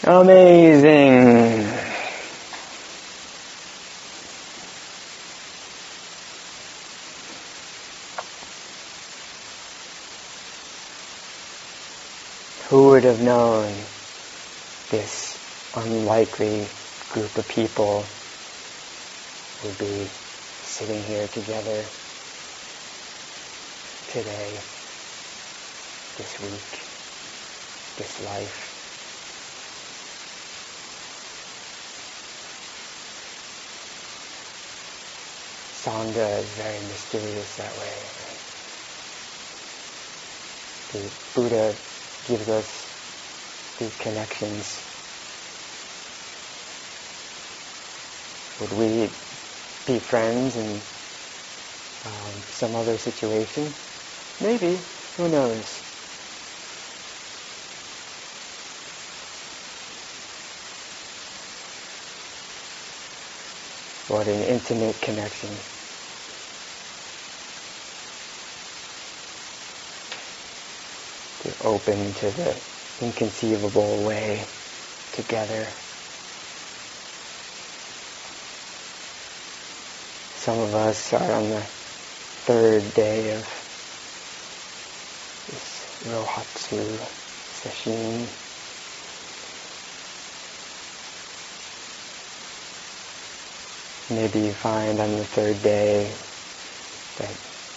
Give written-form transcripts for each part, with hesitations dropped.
Amazing. Who would have known this unlikely group of people would be sitting here together today, this week, this life. Sangha is very mysterious that way. Right? The Buddha gives us these connections. Would we be friends in some other situation? Maybe. Who knows? What an intimate connection. To open to the inconceivable way together. Some of us are on the third day of this Rohatsu session. Maybe you find on the third day that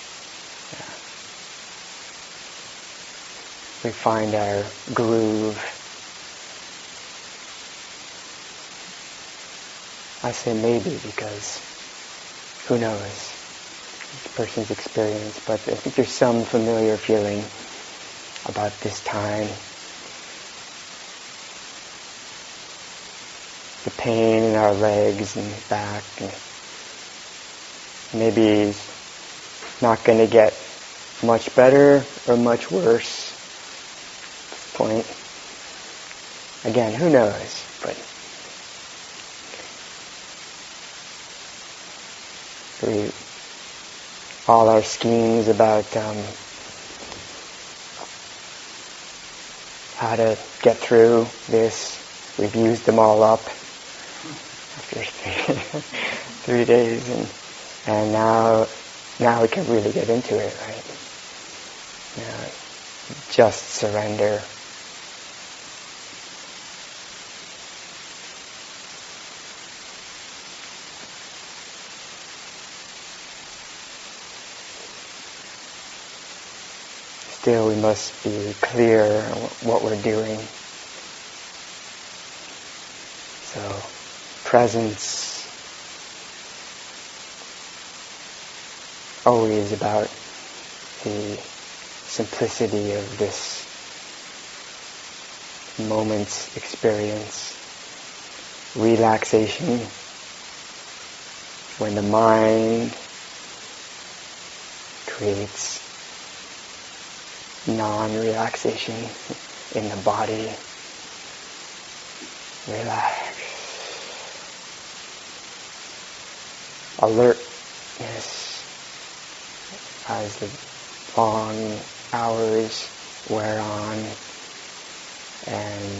we find our groove. I say maybe because who knows each person's experience, but I think there's some familiar feeling about this time. The pain in our legs and back, and maybe it's not going to get much better or much worse. Point. Again, who knows? But all our schemes about how to get through this, we've used them all up after 3 days, and now we can really get into it, right? Now, just surrender. Still, we must be clear on what we're doing. So, presence, always about the simplicity of this moment's experience. Relaxation, when the mind creates non-relaxation in the body. Relax. Alertness as the long hours wear on and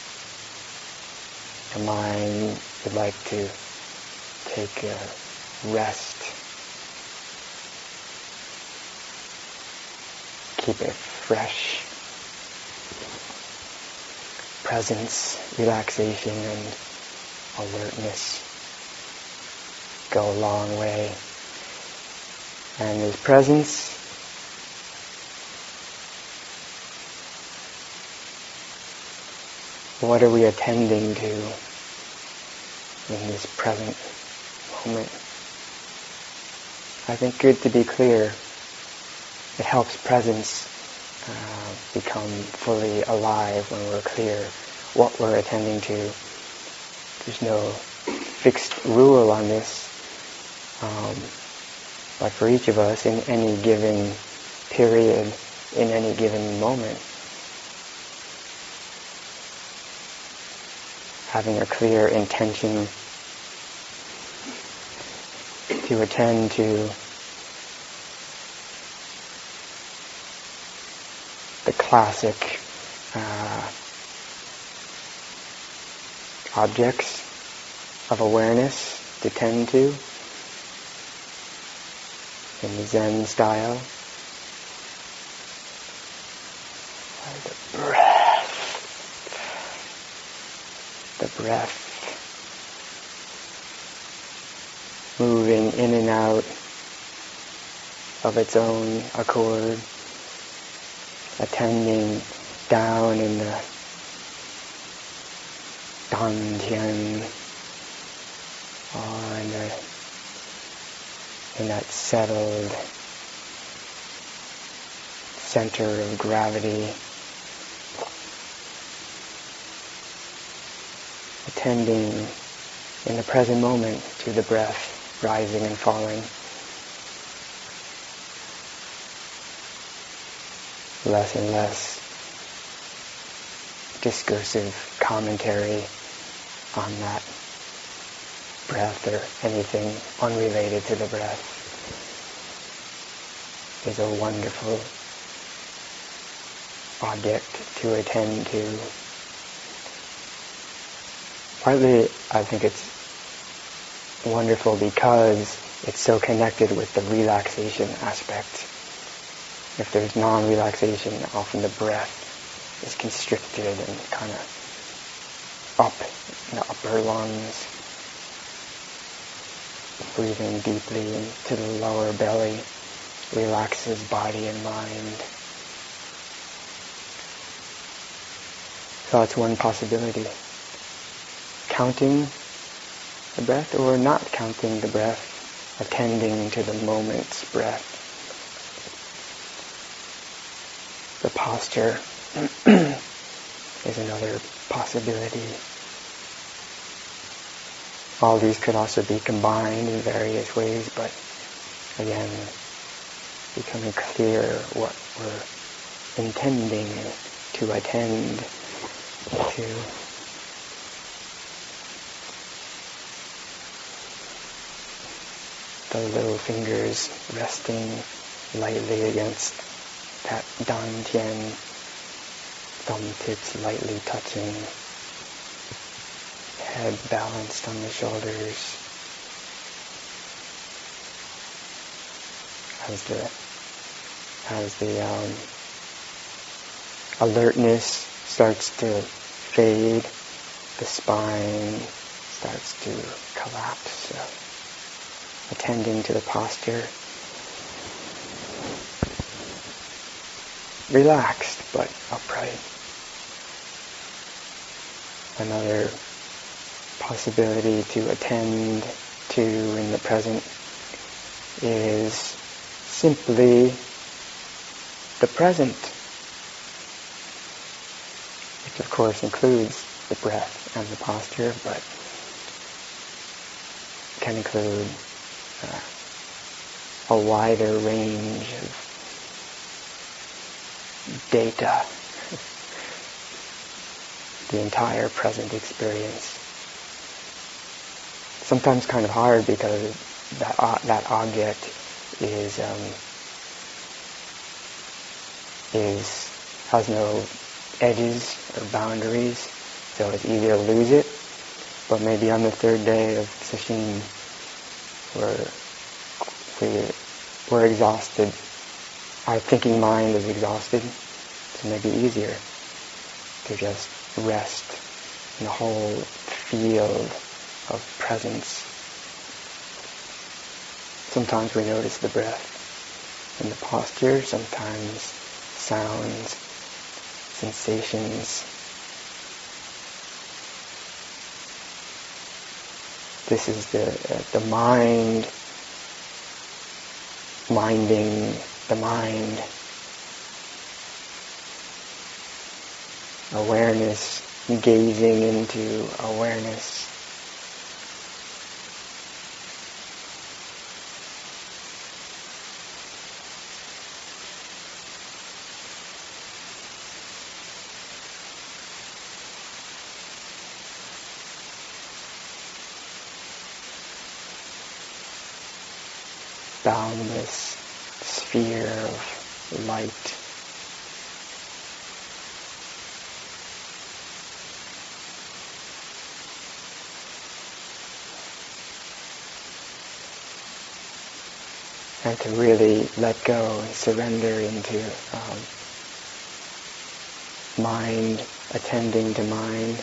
the mind would like to take a rest. Keep it fresh. Presence, relaxation, and alertness go a long way. And this presence, what are we attending to in this present moment? I think good to be clear. It helps presence become fully alive when we're clear what we're attending to. There's no fixed rule on this, but for each of us in any given period, in any given moment, having a clear intention to attend to the classic objects of awareness to tend to in the Zen style. The breath. The breath. Moving in and out of its own accord, attending down in the dantian, or in that settled center of gravity, attending in the present moment to the breath rising and falling. Less and less discursive commentary on that breath or anything unrelated to the breath is a wonderful object to attend to. Partly, I think it's wonderful because it's so connected with the relaxation aspect. If there's non-relaxation, often the breath is constricted and kind of up in the upper lungs, breathing deeply into the lower belly relaxes body and mind. So that's one possibility. Counting the breath or not counting the breath, attending to the moment's breath. The posture is another possibility. All these could also be combined in various ways, but again, becoming clear what we're intending to attend to. The little fingers resting lightly against that dantian, thumb tips lightly touching, head balanced on the shoulders. As the alertness starts to fade, the spine starts to collapse. So, attending to the posture, relaxed but upright. Another possibility to attend to in the present is simply the present, which of course includes the breath and the posture, but can include a wider range of data, the entire present experience. Sometimes kind of hard because that object has no edges or boundaries, so it's easy to lose it. But maybe on the third day of sesshin, we're exhausted. Our thinking mind is exhausted, so it may be easier to just rest in the whole field of presence. Sometimes we notice the breath in the posture, sometimes sounds, sensations. This is the mind minding the mind. Awareness gazing into awareness. Boundless sphere of light. and to really let go and surrender into mind, attending to mind.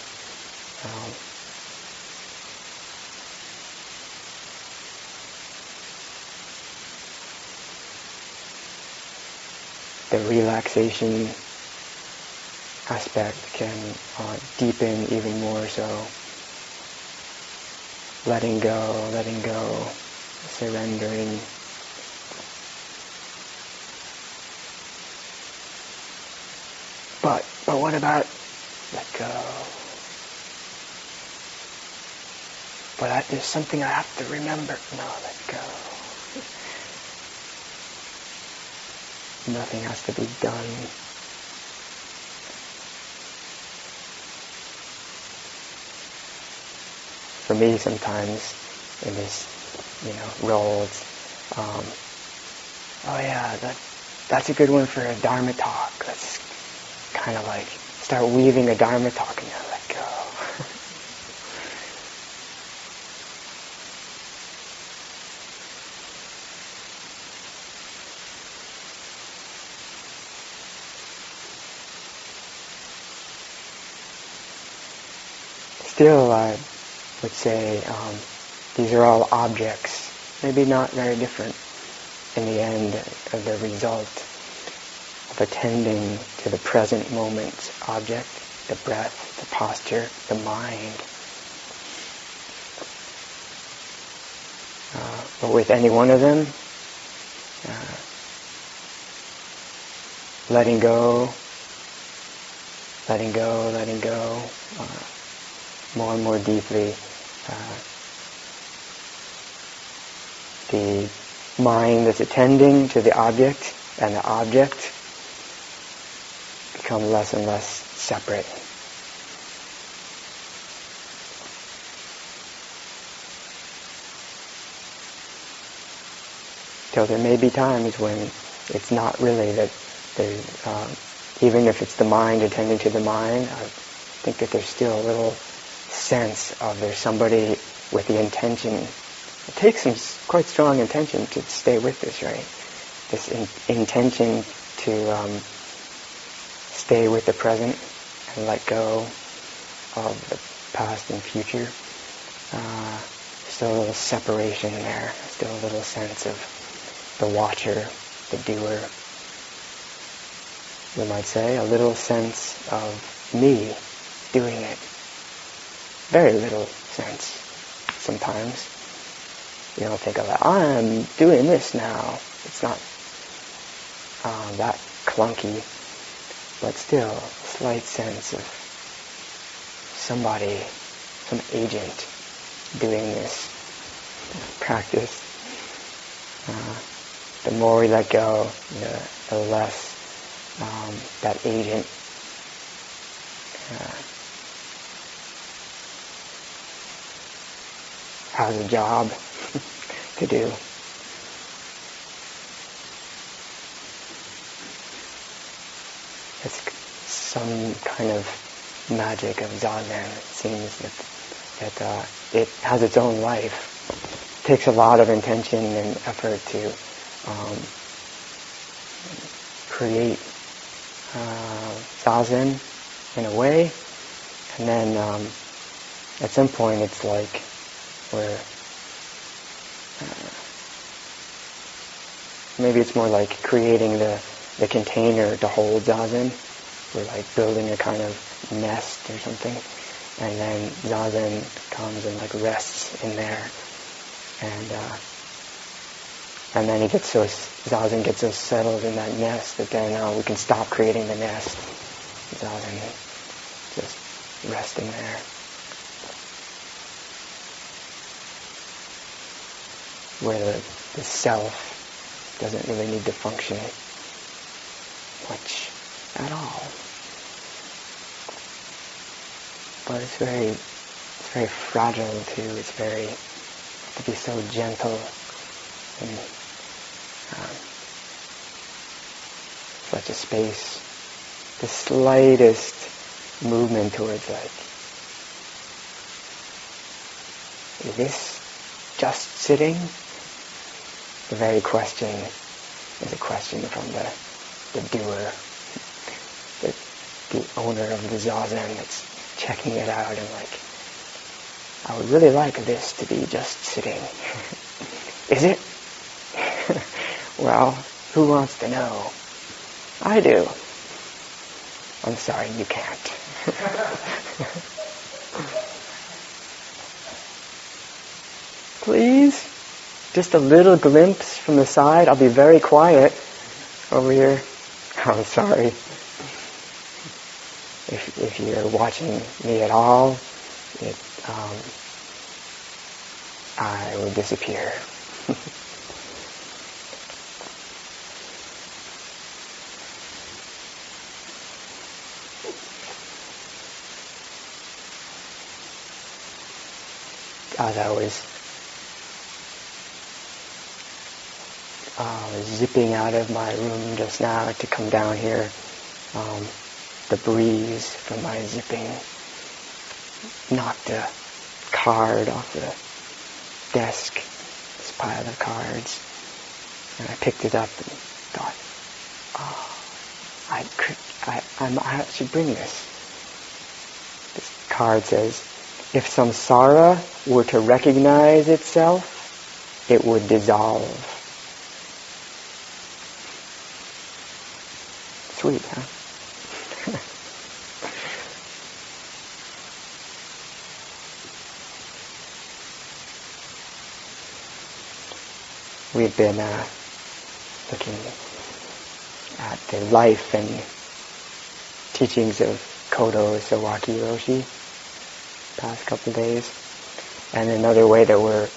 The relaxation aspect can deepen even more so. Letting go, surrendering. But what about let go? But there's something I have to remember. No, let go. Nothing has to be done. For me, sometimes in this, role, it's, oh yeah, that's a good one for a Dharma talk. Let's kind of like start weaving a Dharma talk and let go. Still, I would say these are all objects, maybe not very different in the end of the result of attending to the present moment's object, the breath, the posture, the mind. But with any one of them, letting go, more and more deeply. The mind that's attending to the object and the object become less and less separate. So there may be times when it's not really that there's, even if it's the mind attending to the mind, I think that there's still a little sense of there's somebody with the intention. It takes some quite strong intention to stay with this, right? This intention to stay with the present and let go of the past and future. Still a little separation there. Still a little sense of the watcher, the doer. You might say a little sense of me doing it. Very little sense sometimes. You don't think of it, I'm doing this now. It's not that clunky, but still a slight sense of somebody, some agent doing this practice. The more we let go, the less that agent has a job to do. It's some kind of magic of Zazen. It seems that it has its own life. It takes a lot of intention and effort to create Zazen in a way, and then at some point it's like where maybe it's more like creating the container to hold Zazen. We're like building a kind of nest or something, and then Zazen comes and like rests in there, and then Zazen gets so settled in that nest that then we can stop creating the nest. Zazen just resting there. Where the self doesn't really need to function much at all. But it's very fragile too. It's to be so gentle in such a space. The slightest movement towards is this just sitting? the very question is a question from the doer, the owner of the zazen that's checking it out and like, I would really like this to be just sitting. Is it? Well, who wants to know? I do. I'm sorry, you can't. Please? Just a little glimpse from the side. I'll be very quiet over here. I'm sorry. If you're watching me at all, I will disappear. As I was zipping out of my room just now to come down here, the breeze from my zipping knocked a card off the desk, this pile of cards, and I picked it up and thought, I should bring this. This card says, if samsara were to recognize itself, it would dissolve. Sweet, huh? We've been looking at the life and teachings of Kodo Sawaki Roshi past couple of days. And another way that we're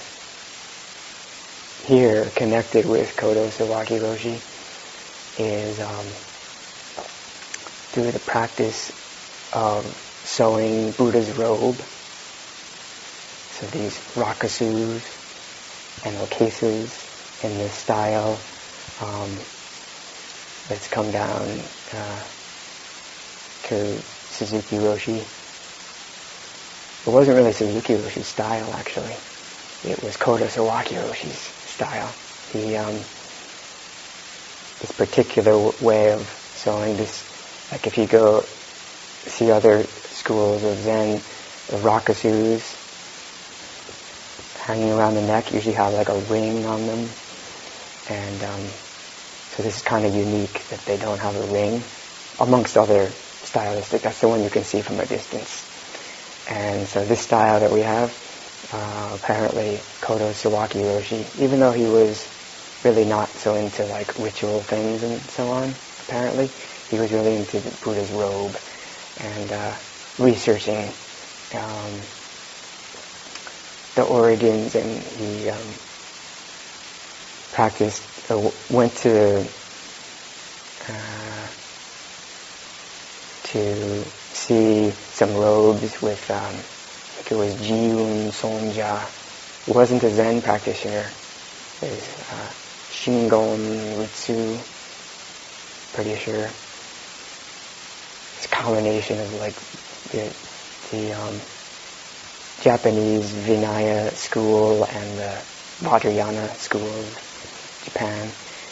here connected with Kodo Sawaki Roshi is through the practice of sewing Buddha's robe. So these rakusus and okesus in this style that's come down to Suzuki Roshi. It wasn't really Suzuki Roshi's style, actually. It was Kodo Sawaki Roshi's style. This particular way of sewing this, like if you go see other schools of Zen, the rakusus hanging around the neck usually have like a ring on them. And so this is kind of unique that they don't have a ring, amongst other stylistic. That's the one you can see from a distance. And so this style that we have, apparently Kodo Sawaki Roshi, even though he was really not so into like ritual things and so on, apparently, he was really into the Buddha's robe and researching the origins, and he practiced, went to see some robes with, I think it was Jiun Sonja. He wasn't a Zen practitioner. It was Shingon Rutsu, pretty sure. It's a combination of like the Japanese Vinaya school and the Vajrayana school of Japan.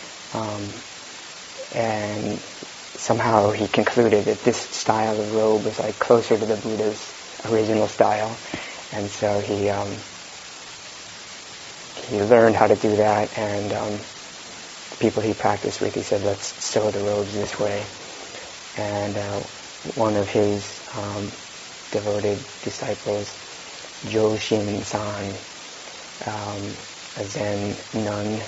And somehow he concluded that this style of robe was like closer to the Buddha's original style, and so he learned how to do that. And the people he practiced with, he said, let's sew the robes this way. And one of his devoted disciples, Joshin-san, a Zen nun,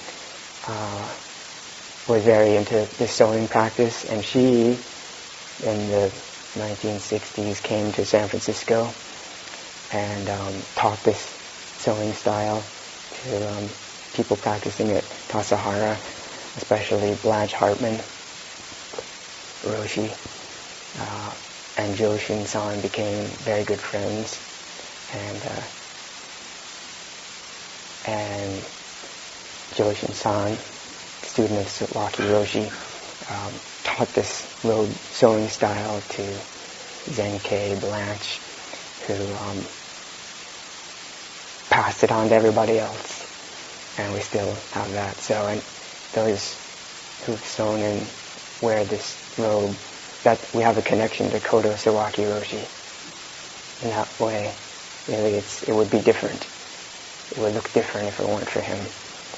was very into the sewing practice, and she, in the 1960s, came to San Francisco and taught this sewing style to people practicing at Tassajara, especially Blanche Hartman Roshi, and Joshin-san became very good friends, and Joshin-san, student of Sawaki Roshi, taught this robe sewing style to Zen-kei Blanche, who passed it on to everybody else. and we still have that. So, and those who've sewn and wear this robe, that we have a connection to Kodo Sawaki Roshi. In that way, really, it would be different. It would look different if it weren't for him.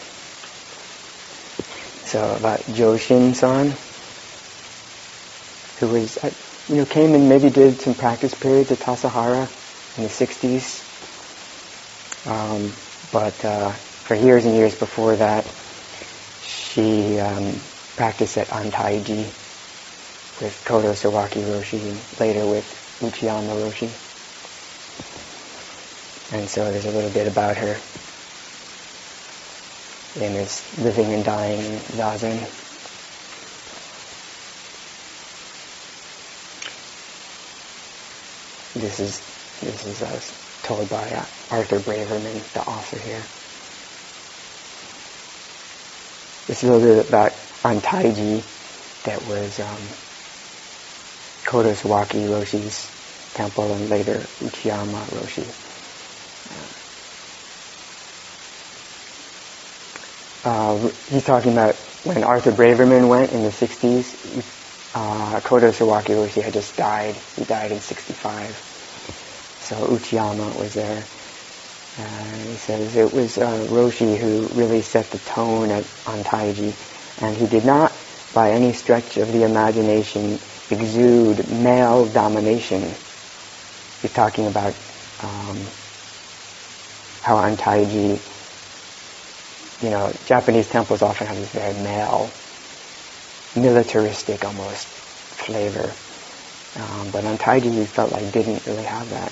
So about Joshin-san, who was, came and maybe did some practice periods at Tassajara in the 60s. But for years and years before that, she practiced at Antaiji with Kodo Sawaki Roshi and later with Uchiyama Roshi. And so there's a little bit about her in his living and dying in Zazen. This is told by Arthur Braverman, the author here. This is a little bit about Antaiji, that was Kodo Sawaki Roshi's temple and later Uchiyama Roshi. He's talking about when Arthur Braverman went in the 60s, Kodo Sawaki Roshi had just died. He died in 65. So Uchiyama was there. He says it was Roshi who really set the tone at Antaiji, and he did not, by any stretch of the imagination, exude male domination. He's talking about how Antaiji, Japanese temples often have this very male, militaristic almost flavor. But Antaiji, he felt like didn't really have that.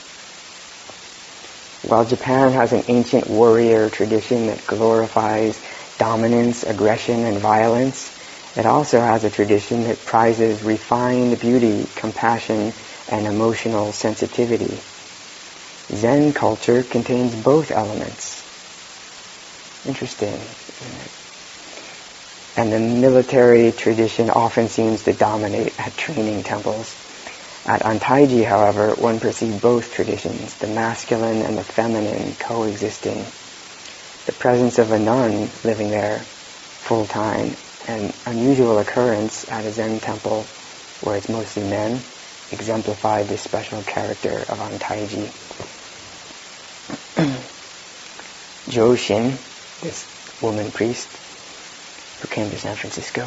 While Japan has an ancient warrior tradition that glorifies dominance, aggression, and violence, it also has a tradition that prizes refined beauty, compassion, and emotional sensitivity. Zen culture contains both elements. Interesting, isn't it? And the military tradition often seems to dominate at training temples. At Antaiji, however, one perceived both traditions, the masculine and the feminine, coexisting. The presence of a nun living there full-time, an unusual occurrence at a Zen temple where it's mostly men, exemplified this special character of Antaiji. Joshin, this woman priest who came to San Francisco,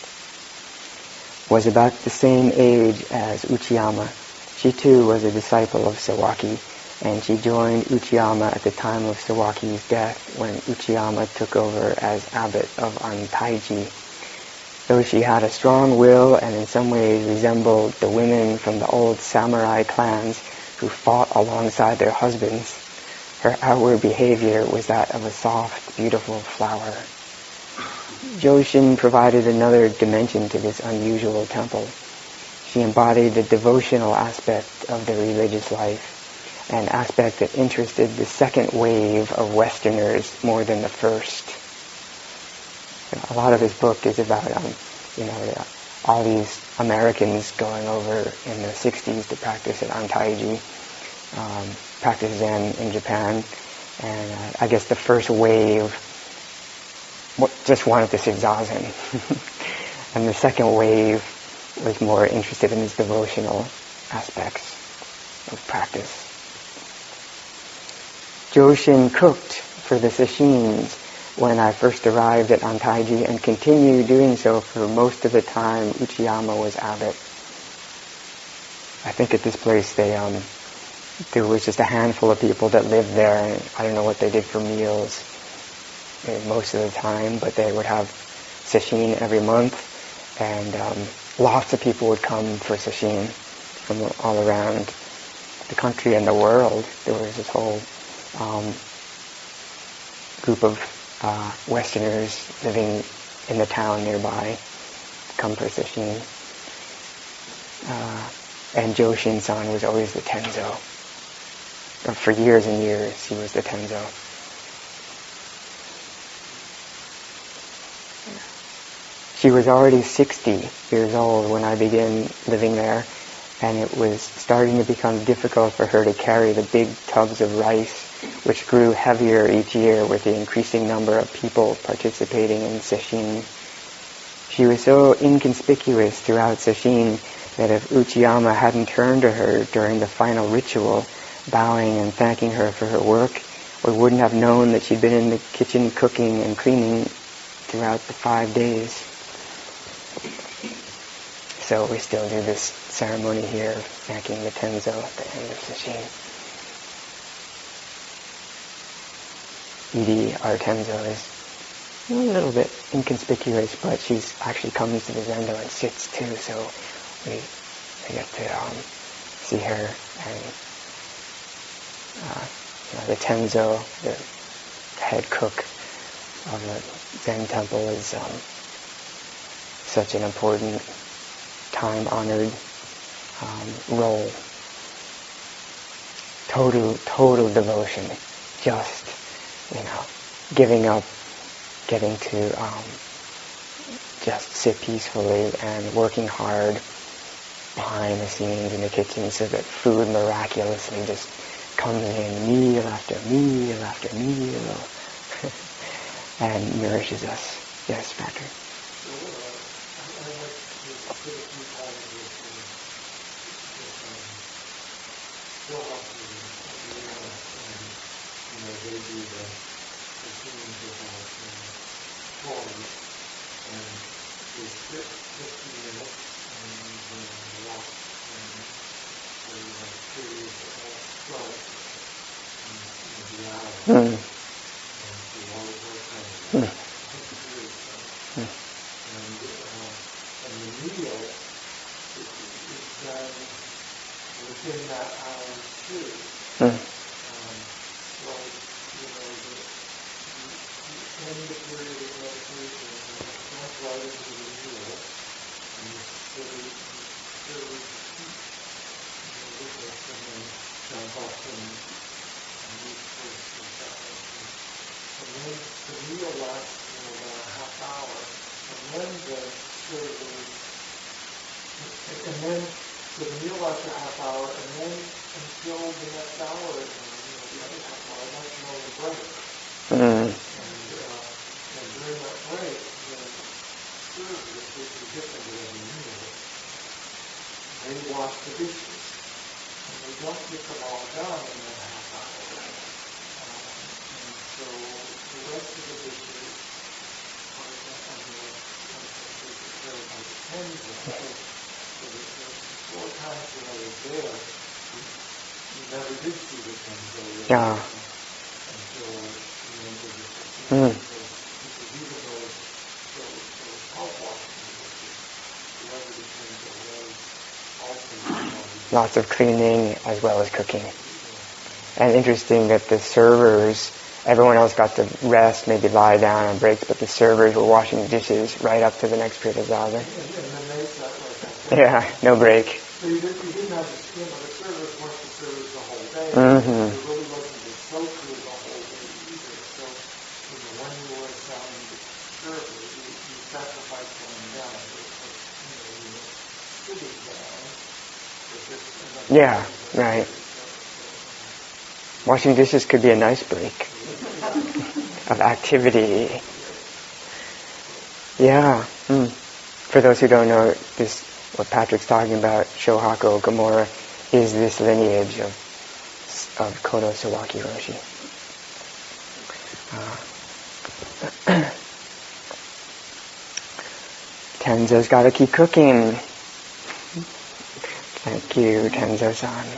was about the same age as Uchiyama. She too was a disciple of Sawaki, and she joined Uchiyama at the time of Sawaki's death when Uchiyama took over as abbot of Antaiji. Though she had a strong will and in some ways resembled the women from the old samurai clans who fought alongside their husbands, her outward behavior was that of a soft, beautiful flower. Joshin provided another dimension to this unusual temple. She embodied the devotional aspect of the religious life, an aspect that interested the second wave of Westerners more than the first. A lot of his book is about, all these Americans going over in the 60s to practice at Antaiji, practice Zen in Japan, and I guess the first wave just wanted to sit Zazen. And the second wave was more interested in these devotional aspects of practice. Joshin cooked for the sashins when I first arrived at Antaiji and continued doing so for most of the time Uchiyama was abbot. I think at this place there was just a handful of people that lived there, and I don't know what they did for meals most of the time, but they would have sesshin every month, and lots of people would come for sesshin from all around the country and the world. There was this whole group of Westerners living in the town nearby come for sesshin. And Joshin-san was always the tenzo. For years and years, he was the tenzo. She was already 60 years old when I began living there, and it was starting to become difficult for her to carry the big tubs of rice which grew heavier each year with the increasing number of people participating in sesshin. She was so inconspicuous throughout sesshin that if Uchiyama hadn't turned to her during the final ritual, bowing and thanking her for her work, we wouldn't have known that she'd been in the kitchen cooking and cleaning throughout the 5 days. So we still do this ceremony here of thanking the Tenzo at the end of sesshin. Edie, our Tenzo, is a little bit inconspicuous, but she's actually comes to the zendo and sits too, so we get to see her. And the Tenzo, the head cook of the Zen temple, is such an important, time-honored role. Total devotion, just giving up, getting to just sit peacefully and working hard behind the scenes in the kitchen so that food miraculously just comes in meal after meal after meal and nourishes us. Yes, Patrick? Yeah. Lots of cleaning as well as cooking. And interesting that the servers, everyone else got to rest, maybe lie down on breaks, but the servers were washing dishes right up to the next period of zazen. Yeah, no break. So you didn't have the skin of the servers weren't the servers the whole day. Mm-hmm. It really wasn't the soakers the whole day either. So when you were selling the server, you sacrificed going down. You were sitting down. Yeah, right. Washing dishes could be a nice break of activity. Yeah. For those who don't know, this what Patrick's talking about, Shohaku Okamura, is this lineage of Kodo Sawaki Roshi. Tenzo's got to keep cooking. Thank you, Tenzo-san.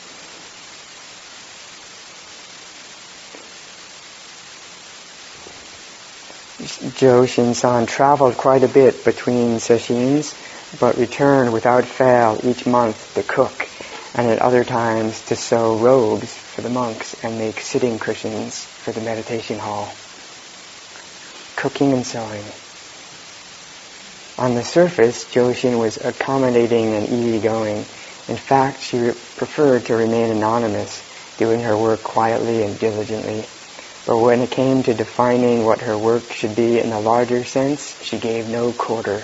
Joshin-san traveled quite a bit between sesshins, but returned without fail each month to cook, and at other times to sew robes for the monks and make sitting cushions for the meditation hall. Cooking and sewing. On the surface, Joshin was accommodating and easygoing. In fact, she preferred to remain anonymous, doing her work quietly and diligently. But when it came to defining what her work should be in a larger sense, she gave no quarter.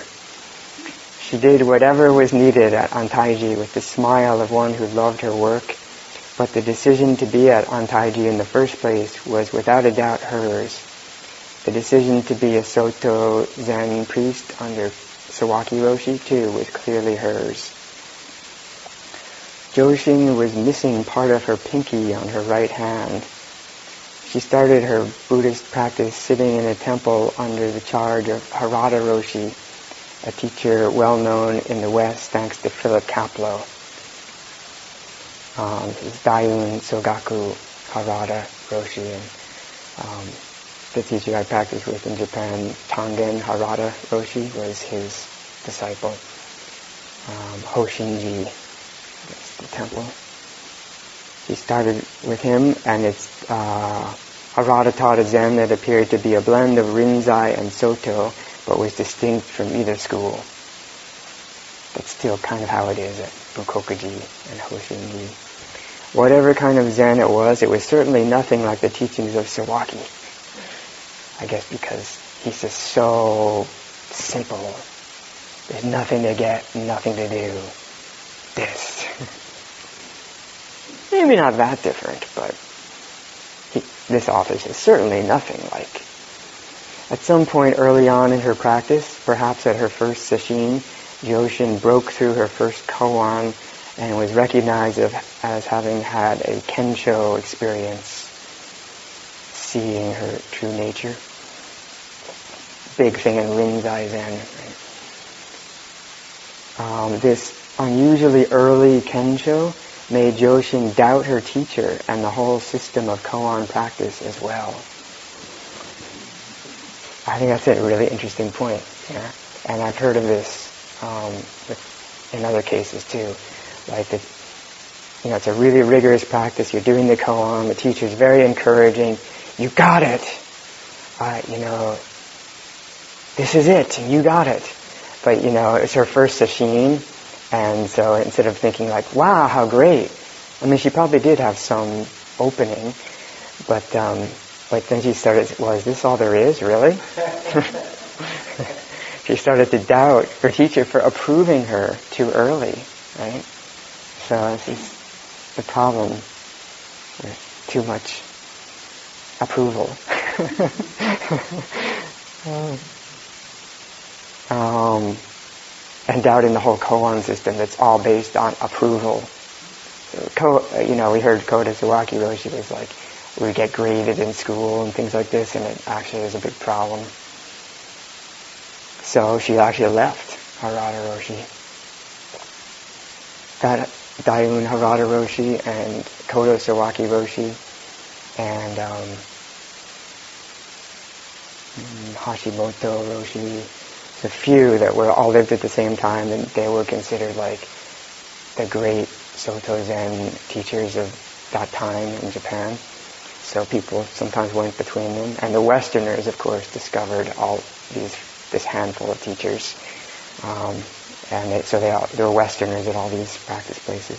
She did whatever was needed at Antaiji with the smile of one who loved her work, but the decision to be at Antaiji in the first place was without a doubt hers. The decision to be a Soto Zen priest under Sawaki Roshi, too, was clearly hers. Joshin was missing part of her pinky on her right hand. She started her Buddhist practice sitting in a temple under the charge of Harada Roshi, a teacher well known in the West thanks to Philip Kapleau. His Daiun Sogaku Harada Roshi, and the teacher I practiced with in Japan, Tangen Harada Roshi, was his disciple. Hoshinji, that's the temple. She started with him, and it's Harada taught a Zen that appeared to be a blend of Rinzai and Soto, but was distinct from either school. That's still kind of how it is at Bukokuji and Hoshinji. Whatever kind of Zen it was certainly nothing like the teachings of Sawaki. I guess because he's just so simple. There's nothing to get, nothing to do. This. Maybe not that different, but this author is certainly nothing like. At some point early on in her practice, perhaps at her first sesshin, Joshin broke through her first koan and was recognized as having had a kensho experience, seeing her true nature. Big thing in Rinzai Zen. Right? This unusually early kensho made Joshin doubt her teacher and the whole system of koan practice as well. I think that's a really interesting point. Yeah? And I've heard of this in other cases too. Like it's a really rigorous practice. You're doing the koan. The teacher's very encouraging. You got it. This is it. You got it. But it's her first sesshin, and so instead of thinking like, wow, how great. I mean, she probably did have some opening, but then she started. Well, is this all there is, really? She started to doubt her teacher for approving her too early, right? So this is the problem with too much approval. And doubting the whole koan system that's all based on approval. So, we heard Koda Sawaki Roshi was like, we get graded in school and things like this, and it actually is a big problem. So she actually left Harada Roshi. That Daiun Harada Roshi and Kodo Sawaki Roshi and Hashimoto Roshi, the few that were all lived at the same time, and they were considered like the great Soto Zen teachers of that time in Japan. So people sometimes went between them, and the Westerners, of course, discovered all this handful of teachers, so they were Westerners at all these practice places.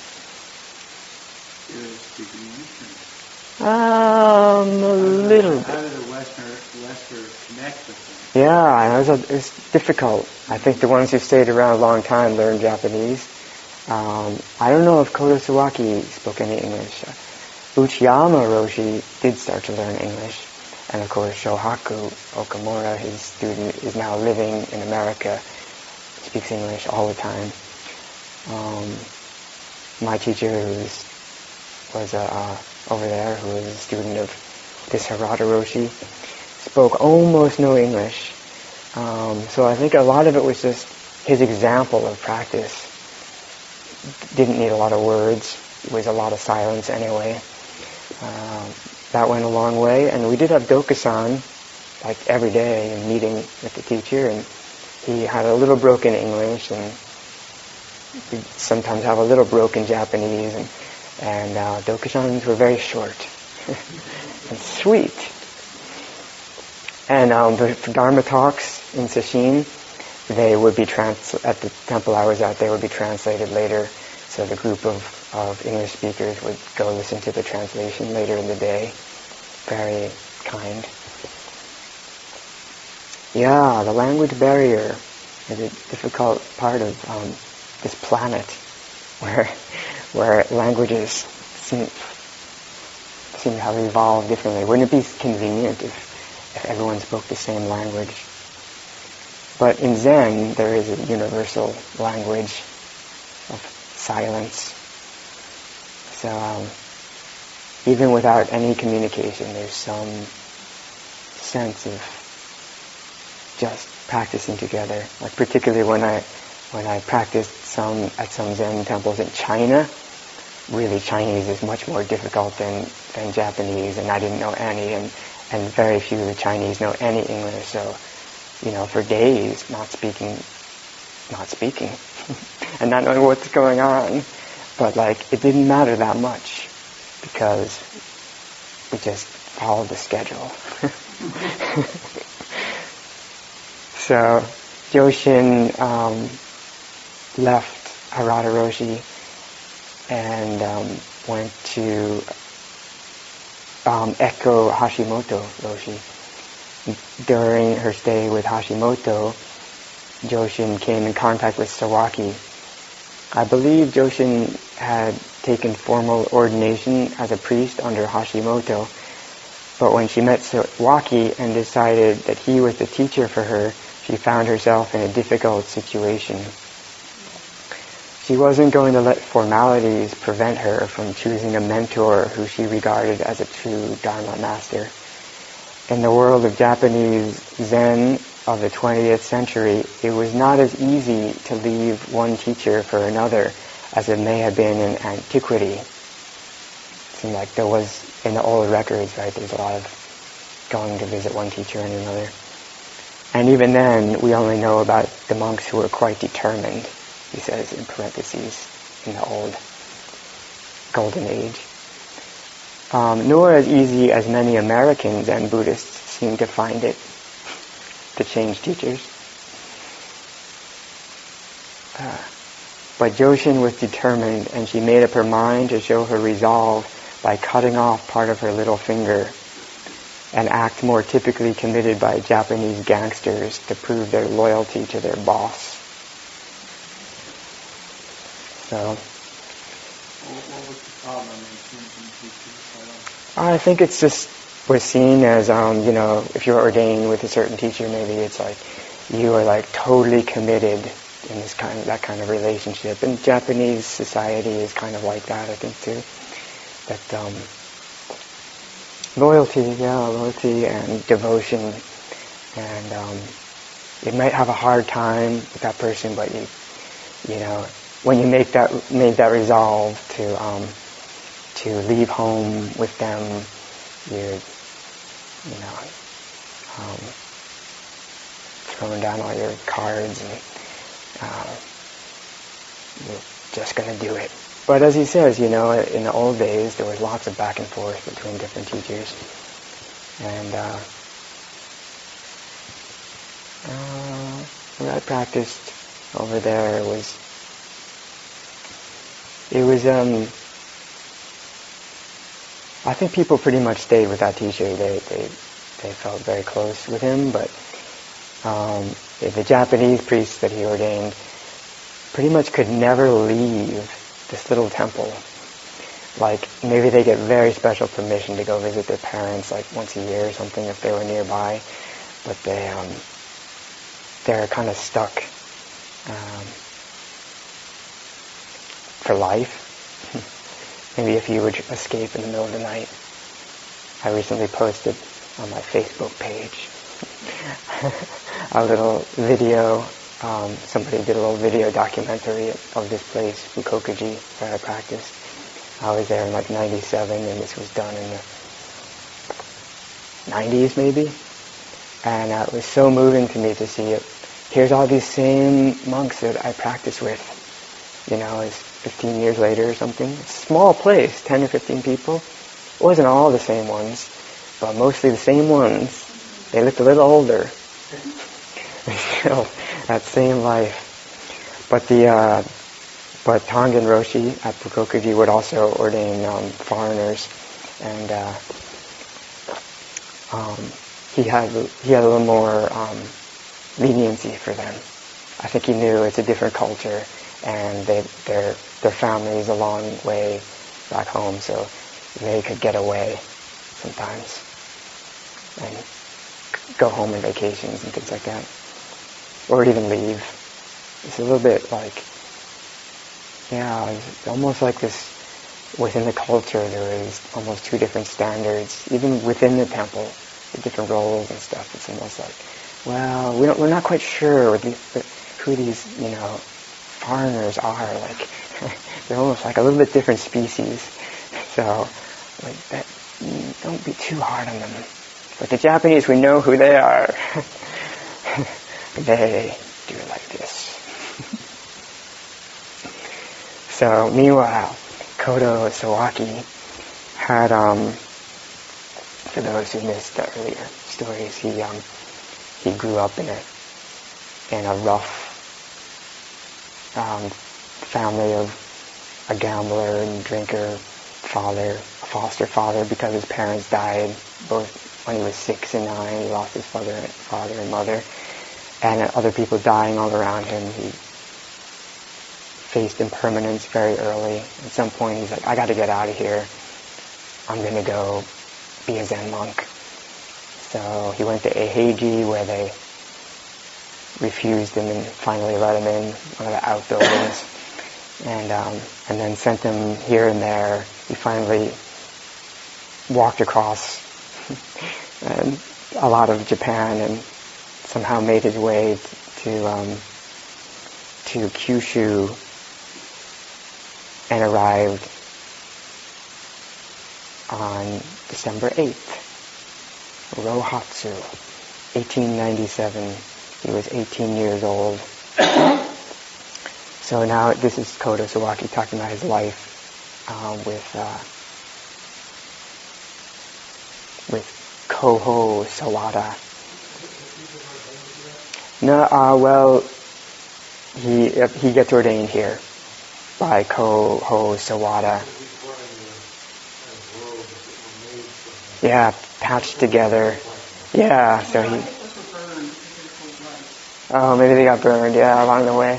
A little bit. How did the Westerners connect with them? Yeah, it was difficult. I think the ones who stayed around a long time learned Japanese. I don't know if Kodo Sawaki spoke any English. Uchiyama Roshi did start to learn English. And of course, Shohaku Okamura, his student, is now living in America, speaks English all the time. My teacher, who was over there, who was a student of this Harada Roshi, spoke almost no English. So I think a lot of it was just his example of practice. Didn't need a lot of words. It was a lot of silence anyway. That went a long way, and we did have Dokusan like every day and meeting with the teacher, and he had a little broken English, and we'd sometimes have a little broken Japanese, and Dokusans were very short and sweet. And the Dharma talks in Sesshin, they would be at the temple I was at, they would be translated later, so the group of English speakers would go listen to the translation later in the day. Very kind. Yeah, the language barrier is a difficult part of this planet, where languages seem to have evolved differently. Wouldn't it be convenient if everyone spoke the same language? But in Zen, there is a universal language of silence. So even without any communication, there's some sense of just practicing together. Like particularly when I practiced at some Zen temples in China, really Chinese is much more difficult than Japanese, and I didn't know any, and very few of the Chinese know any English, so for days not speaking and not knowing what's going on. But it didn't matter that much because we just followed the schedule. So Joshin left Harada Roshi and went to echo Hashimoto Roshi. During her stay with Hashimoto, Joshin came in contact with Sawaki. I believe Joshin had taken formal ordination as a priest under Hashimoto, but when she met Sawaki and decided that he was the teacher for her, she found herself in a difficult situation. She wasn't going to let formalities prevent her from choosing a mentor who she regarded as a true Dharma master. In the world of Japanese Zen of the 20th century, it was not as easy to leave one teacher for another as it may have been in antiquity. It seemed like there was, in the old records, right, there's a lot of going to visit one teacher and another. And even then, we only know about the monks who were quite determined, he says in parentheses, in the old golden age. Nor as easy as many Americans and Buddhists seem to find it to change teachers. But Joshin was determined, and she made up her mind to show her resolve by cutting off part of her little finger, an act more typically committed by Japanese gangsters to prove their loyalty to their boss. So, what was the problem in changing teachers? I think it's just was seen as, if you're ordained with a certain teacher, maybe it's like you are totally committed in that kind of relationship. And Japanese society is kind of like that, I think, too. That loyalty and devotion, and you might have a hard time with that person, but when you make that resolve to leave home with them, you're throwing down all your cards and you're just going to do it. But as he says, in the old days there was lots of back and forth between different teachers, and what I practiced over there was I think people pretty much stayed with that teacher. They felt very close with him, but the Japanese priests that he ordained pretty much could never leave this little temple. Maybe they get very special permission to go visit their parents once a year or something if they were nearby, but they're kind of stuck for life. Maybe if you would escape in the middle of the night. I recently posted on my Facebook page a little video. Somebody did a little video documentary of this place, Fukokuji, where I practiced. I was there in 97, and this was done in the 90s maybe. And it was so moving to me to see it. Here's all these same monks that I practiced with, it's 15 years later or something. It's a small place, 10 or 15 people. It wasn't all the same ones, but mostly the same ones. They looked a little older. Still, that same life. But Tongan Roshi at Fukokuji would also ordain foreigners, and he had a little more leniency for them. I think he knew it's a different culture, and their family is a long way back home, so they could get away sometimes and go home on vacations and things like that, or even leave. It's a little bit like, it's almost like this. Within the culture, there is almost two different standards, even within the temple, the different roles and stuff. It's almost like, well, we're not quite sure who these, foreigners are. Like, they're almost like a little bit different species. So, like that, don't be too hard on them. But the Japanese, we know who they are. They do it like this. So, meanwhile, Kodo Sawaki had, for those who missed the earlier stories, he grew up in a rough family of a gambler and drinker, a foster father, because his parents died both when he was 6 and 9. He lost his father and mother, and other people dying all around him. He faced impermanence very early. At some point he's like, I got to get out of here. I'm going to go be a Zen monk. So he went to Eiheiji, where they refused him and finally let him in, one of the outbuildings, and then sent him here and there. He finally walked across a lot of Japan and somehow made his way to Kyushu, and arrived on December 8th, Rohatsu, 1897. He was 18 years old. So now this is Kodo Sawaki talking about his life with Koho Sawada. No, he gets ordained here by Koho Sawada. Yeah, patched together. Yeah, so maybe they got burned, along the way.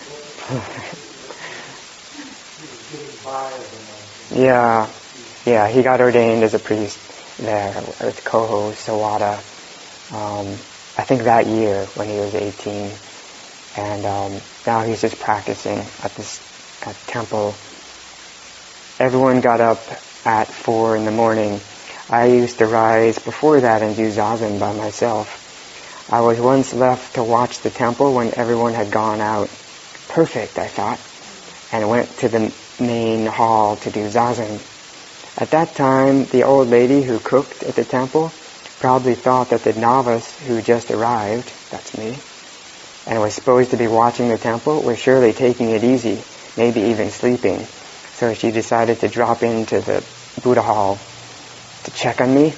Yeah, he got ordained as a priest there with Koho Sawada. I think that year when he was 18, and now he's just practicing at temple. Everyone got up at 4 a.m. I used to rise before that and do zazen by myself. I was once left to watch the temple when everyone had gone out. Perfect, I thought, and went to the main hall to do zazen. At that time, the old lady who cooked at the temple probably thought that the novice who just arrived, that's me, and was supposed to be watching the temple was surely taking it easy, maybe even sleeping. So she decided to drop into the Buddha hall to check on me.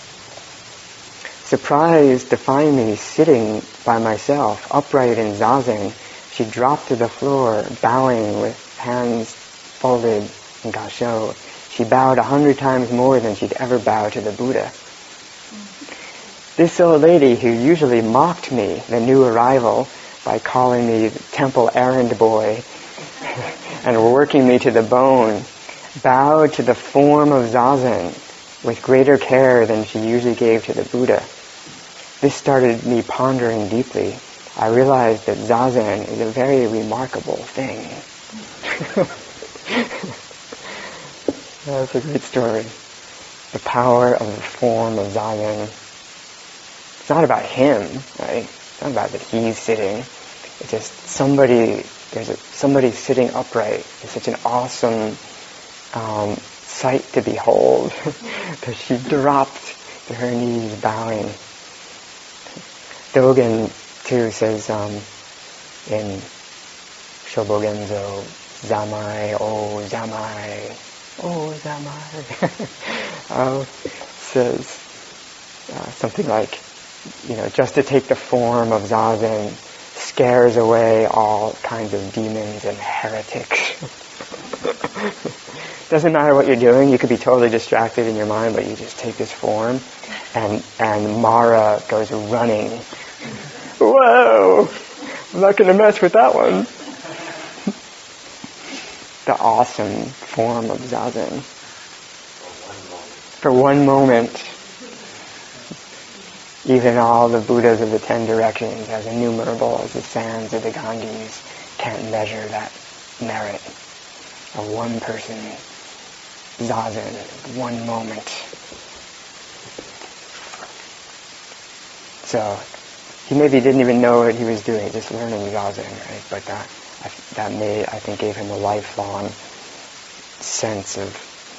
Surprised to find me sitting by myself, upright in zazen, she dropped to the floor, bowing with hands folded in gassho. She bowed 100 times more than she'd ever bow to the Buddha. This old lady, who usually mocked me, the new arrival, by calling me the temple errand boy and working me to the bone, bowed to the form of zazen with greater care than she usually gave to the Buddha. This started me pondering deeply. I realized that zazen is a very remarkable thing. That's a great story. The power of the form of zazen. It's not about him, right? It's not about that he's sitting. It's just somebody sitting upright. It's such an awesome sight to behold that she dropped to her knees bowing. Dogen too says in Shobogenzo, Zamai, oh Zamai, oh Zamai, says something like, just to take the form of zazen scares away all kinds of demons and heretics. Doesn't matter what you're doing, you could be totally distracted in your mind, but you just take this form, and Mara goes running. Whoa! I'm not going to mess with that one. the awesome form of Zazen. For one moment. Even all the Buddhas of the 10 directions, as innumerable as the sands of the Ganges, can't measure that merit of one person, Zazen, one moment. So, he maybe didn't even know what he was doing, just learning Zazen, right? But that I think, gave him a lifelong sense of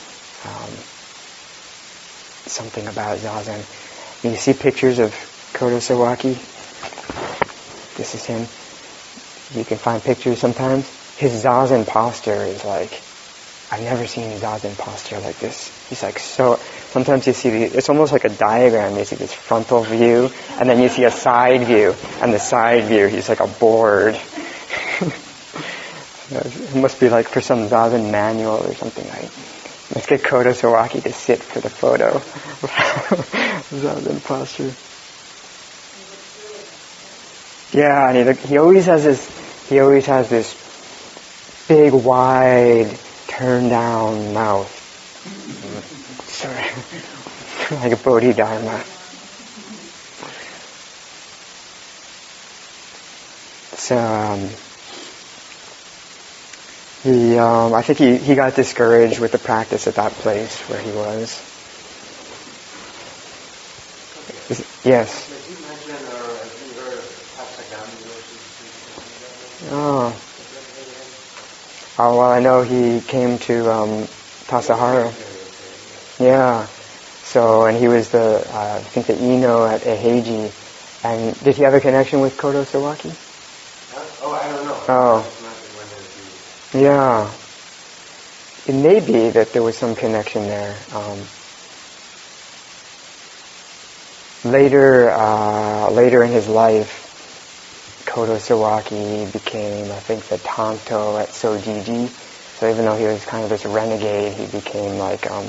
something about Zazen. You see pictures of Kodo Sawaki? This is him. You can find pictures sometimes. His Zazen posture is like, I've never seen a Zazen posture like this. He's like so, sometimes you see, it's almost like a diagram. You see this frontal view, and then you see a side view. And the side view, he's like a board. It must be like for some Zazen manual or something, right? Let's get Kodo Sawaki to sit for the photo. Zazen posture. Yeah, and he always has this big, wide, turned down mouth. Sorry. Like a Bodhidharma. So, I think he got discouraged with the practice at that place where he was. Yes. Oh, well, I know he came to Tassajara. Yeah. So, and he was I think the Ino at Eheji. And did he have a connection with Kodo Sawaki? Oh, I don't know. Oh. Yeah. It may be that there was some connection there. Later in his life, Kodo Sawaki became, I think, the Tanto at Sojiji. So even though he was kind of this renegade, he became like, a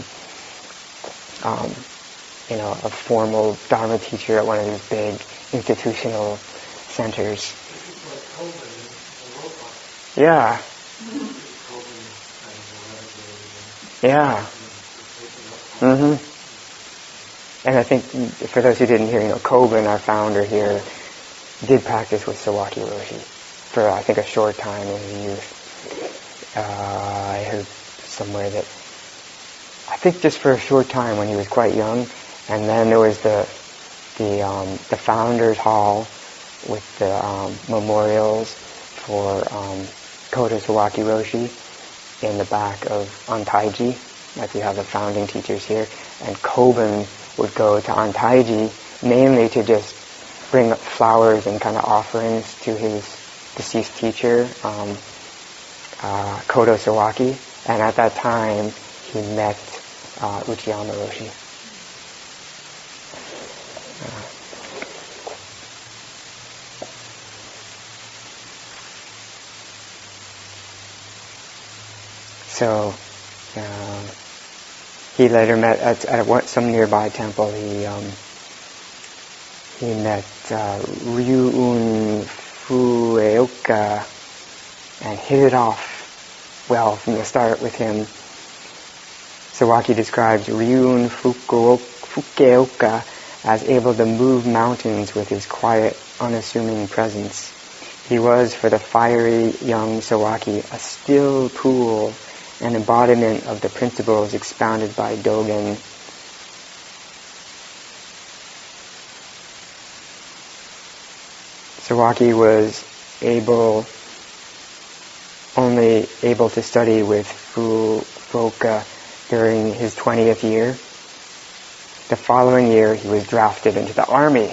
formal Dharma teacher at one of these big institutional centers. Yeah. Yeah. Mm-hmm. And I think, for those who didn't hear, Kobun, our founder here, did practice with Sawaki Roshi for, I think, a short time in his youth. I heard somewhere that, I think just for a short time when he was quite young, and then there was the Founders Hall with the memorials for Kodo Sawaki Roshi in the back of Antaiji, like we have the founding teachers here, and Kobun would go to Antaiji mainly to just bring up flowers and kind of offerings to his deceased teacher, Kodo Sawaki, and at that time he met Uchiyama Roshi. So he later met at some nearby temple. He met Ryuun Fueoka and hit it off well from the start with him. Sawaki describes Ryuun Fueoka as able to move mountains with his quiet, unassuming presence. He was, for the fiery young Sawaki, a still pool, an embodiment of the principles expounded by Dogen. Sawaki was only able to study with Fukuoka during his 20th year. The following year, he was drafted into the army.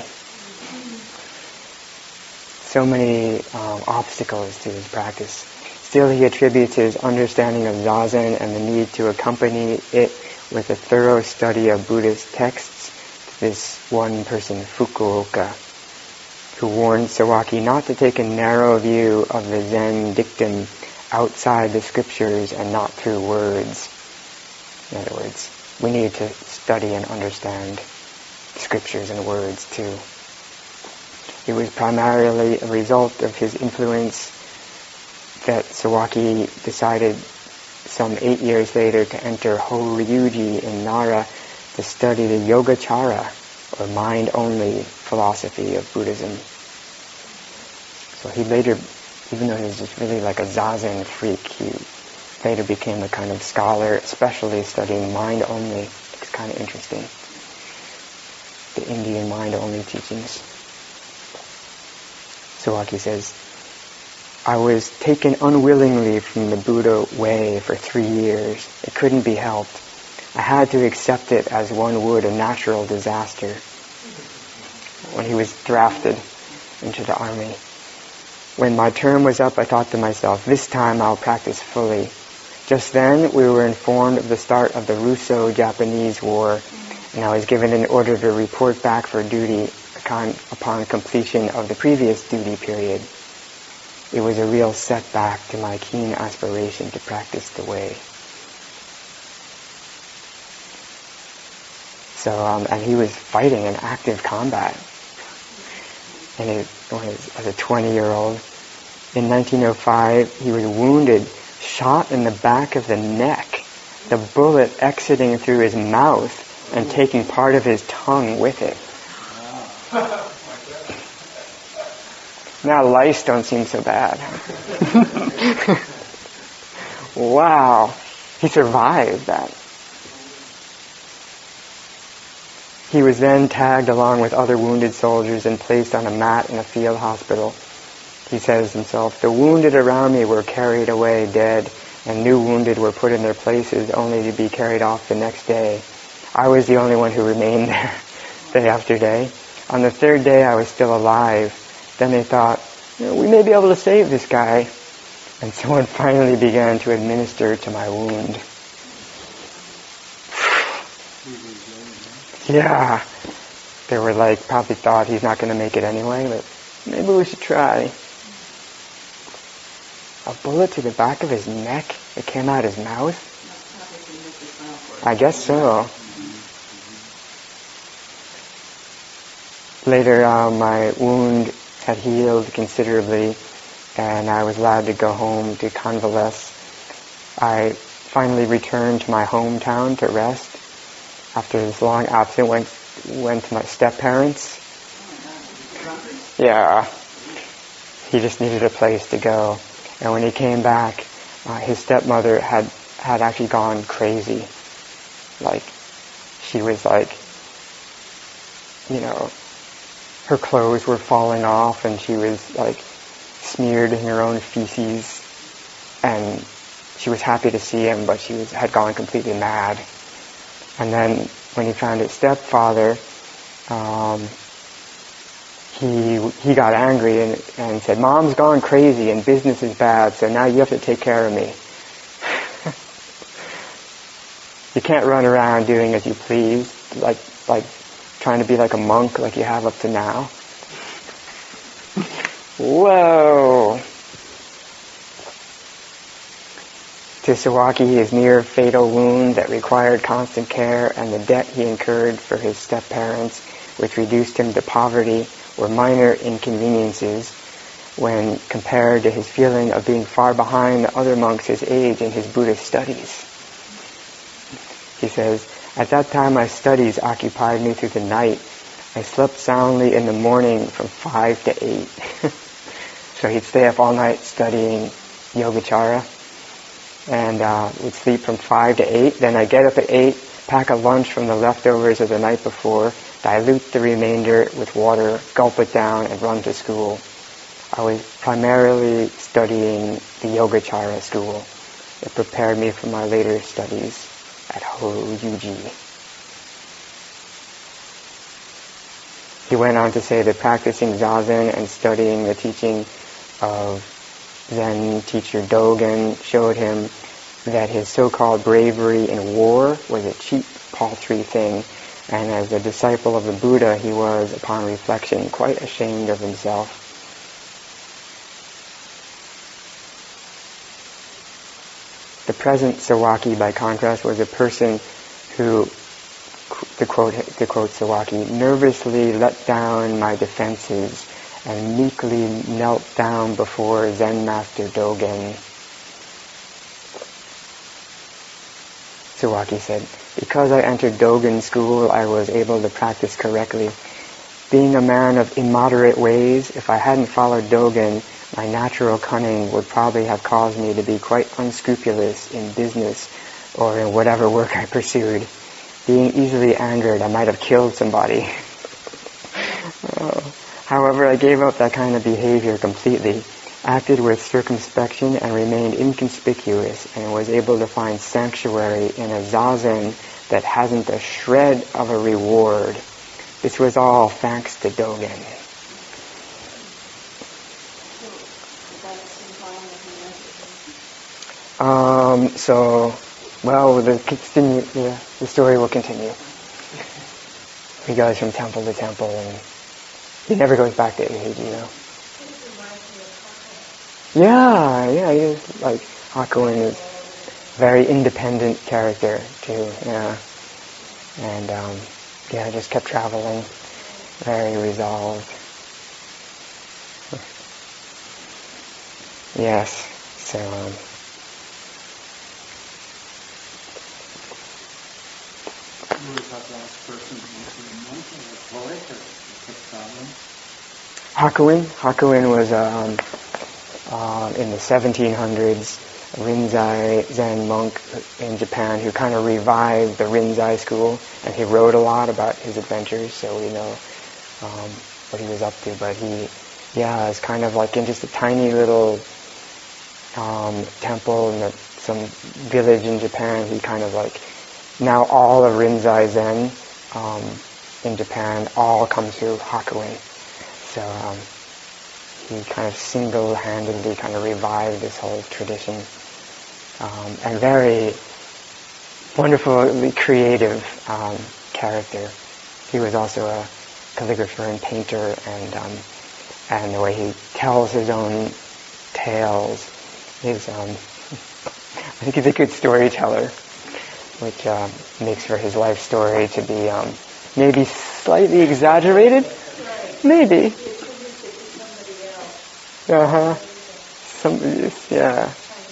So many obstacles to his practice. Still, he attributes his understanding of Zazen and the need to accompany it with a thorough study of Buddhist texts to this one person, Fukuoka, who warned Sawaki not to take a narrow view of the Zen dictum outside the scriptures and not through words. In other words, we need to study and understand scriptures and words too. It was primarily a result of his influence that Sawaki decided some 8 years later to enter Horyuji in Nara to study the Yogacara, or mind-only philosophy of Buddhism. So he later, even though he was just really like a zazen freak, he later became a kind of scholar, especially studying mind-only. It's kind of interesting. The Indian mind-only teachings. Sawaki says, I was taken unwillingly from the Buddha way for 3 years. It couldn't be helped. I had to accept it as one would a natural disaster. When he was drafted into the army. When my term was up, I thought to myself, this time I'll practice fully. Just then, we were informed of the start of the Russo-Japanese War, and I was given an order to report back for duty upon completion of the previous duty period. It was a real setback to my keen aspiration to practice the way. So, and he was fighting in active combat. And as a 20-year-old. In 1905, he was wounded, shot in the back of the neck, the bullet exiting through his mouth and taking part of his tongue with it. Now lice don't seem so bad. Wow, he survived that. He was then tagged along with other wounded soldiers and placed on a mat in a field hospital. He says himself, the wounded around me were carried away dead, and new wounded were put in their places only to be carried off the next day. I was the only one who remained there day after day. On the third day I was still alive. Then they thought, we may be able to save this guy. And someone finally began to administer to my wound. Yeah. They were probably thought he's not going to make it anyway, but maybe we should try. A bullet to the back of his neck that came out his mouth? I guess so. Later, my wound had healed considerably, and I was allowed to go home to convalesce. I finally returned to my hometown to rest. After this long absence, went to my step-parents. Yeah. He just needed a place to go. And when he came back, his stepmother had actually gone crazy. She was her clothes were falling off and she was smeared in her own feces. And she was happy to see him, but she had gone completely mad. And then when he found his stepfather, he got angry and said, Mom's gone crazy and business is bad, so now you have to take care of me. You can't run around doing as you please, like trying to be like a monk like you have up to now. Whoa! To Sawaki, his near fatal wound that required constant care and the debt he incurred for his step-parents, which reduced him to poverty, were minor inconveniences when compared to his feeling of being far behind the other monks his age in his Buddhist studies. He says, at that time my studies occupied me through the night. I slept soundly in the morning from 5 to 8. So he'd stay up all night studying Yogacara and would sleep from 5 to 8. Then I'd get up at 8, pack a lunch from the leftovers of the night before, dilute the remainder with water, gulp it down, and run to school. I was primarily studying the Yogacara school. It prepared me for my later studies at Horyuji. He went on to say that practicing Zazen and studying the teaching of Zen teacher Dogen showed him that his so-called bravery in war was a cheap, paltry thing, and as a disciple of the Buddha, he was, upon reflection, quite ashamed of himself. The present Sawaki, by contrast, was a person who, to quote Sawaki, nervously let down my defenses and meekly knelt down before Zen Master Dogen. Sawaki said, because I entered Dogen school, I was able to practice correctly. Being a man of immoderate ways, if I hadn't followed Dogen, my natural cunning would probably have caused me to be quite unscrupulous in business or in whatever work I pursued. Being easily angered, I might have killed somebody. However, I gave up that kind of behavior completely, acted with circumspection and remained inconspicuous, and was able to find sanctuary in a zazen that hasn't a shred of a reward. This was all thanks to Dogen. The story will continue. He goes from temple to temple, and he never goes back to age, Yeah, he is, like, Hakuin is a very independent character, too, yeah. And, just kept traveling, very resolved. Yes, so, Who was that last person who was a monk or a poet or kept traveling? Hakuin was, in the 1700s, a Rinzai Zen monk in Japan who kind of revived the Rinzai school, and he wrote a lot about his adventures, so we know what he was up to. But he, is kind of like in just a tiny little temple in some village in Japan. He kind of like, now all of Rinzai Zen in Japan all comes through Hakuin. So he kind of single-handedly kind of revived this whole tradition. And very wonderfully creative character. He was also a calligrapher and painter, and the way he tells his own tales is, I think he's a good storyteller, which makes for his life story to be maybe slightly exaggerated. Maybe. Somebody else. Yeah.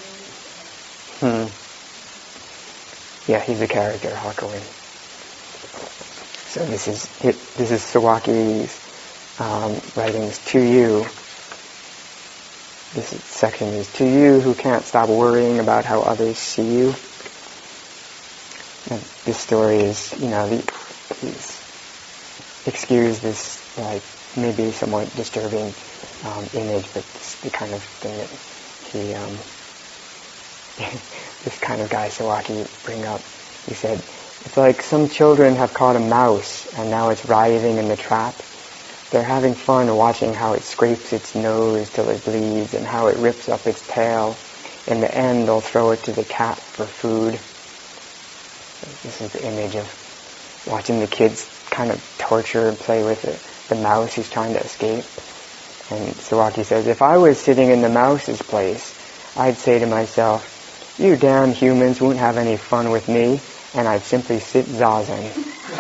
Yeah, he's a character, Hakuin. So this is Sawaki's writings to you. This section is to you who can't stop worrying about how others see you. And this story is, excuse this, like, maybe somewhat disturbing image, but it's the kind of thing that he, this kind of guy Sawaki bring up. He said, it's like some children have caught a mouse and now it's writhing in the trap. They're having fun watching how it scrapes its nose till it bleeds and how it rips up its tail. In the end, they'll throw it to the cat for food. This is the image of watching the kids kind of torture and play with the mouse who's trying to escape. And Sawaki says, if I was sitting in the mouse's place, I'd say to myself, you damn humans won't have any fun with me, and I'd simply sit zazen.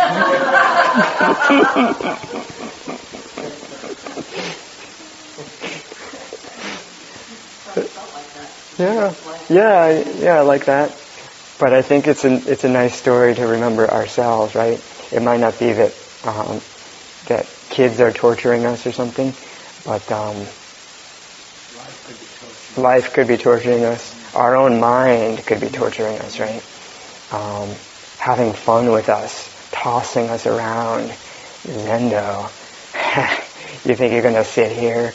Yeah, like that. But I think it's a nice story to remember ourselves, right? It might not be that that kids are torturing us or something, but life could be torturing us. Our own mind could be torturing us, right? Having fun with us, tossing us around. Zendo. You think you're going to sit here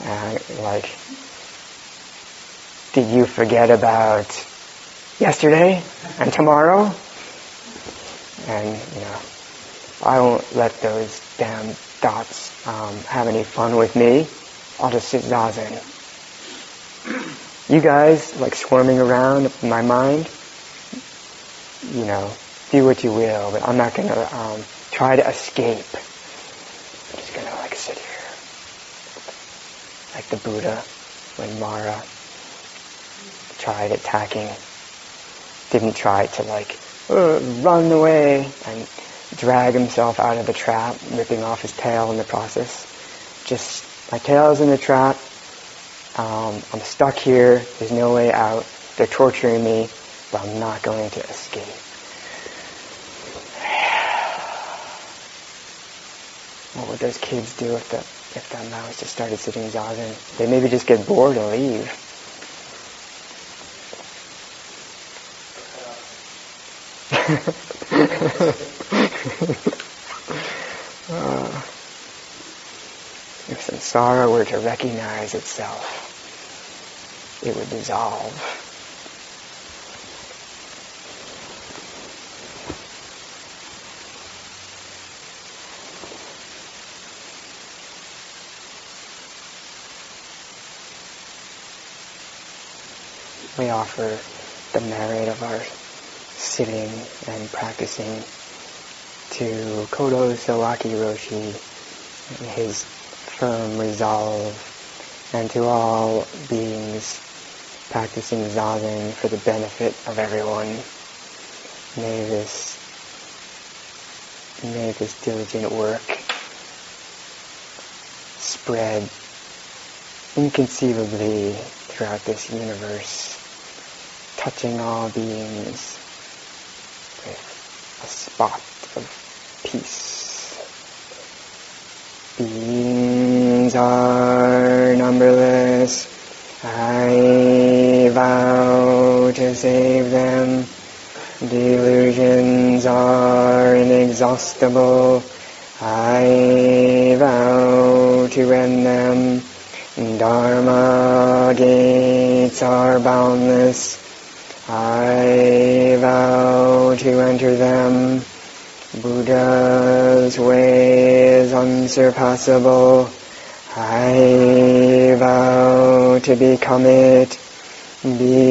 did you forget about yesterday and tomorrow? And, I won't let those damn thoughts have any fun with me. I'll just sit zazen. You guys, swarming around in my mind, do what you will, but I'm not going to try to escape. I'm just going to, sit here. Like the Buddha, when Mara tried attacking, didn't try to, run away and drag himself out of the trap, ripping off his tail in the process. Just, my tail's in the trap, I'm stuck here, there's no way out, they're torturing me, but I'm not going to escape. What would those kids do if that mouse just started sitting zazen? They maybe just get bored and leave. If samsara were to recognize itself, it would dissolve. We offer the merit of our sitting and practicing to Kodo Sawaki Roshi and his firm resolve, and to all beings practicing Zazen for the benefit of everyone. May this diligent work spread inconceivably throughout this universe, touching all beings with a spot of peace. Beings are numberless. I vow to save them. Delusions are inexhaustible. I vow to end them. Dharma gates are boundless. I vow to enter them. Buddha's way is unsurpassable. I vow to become it.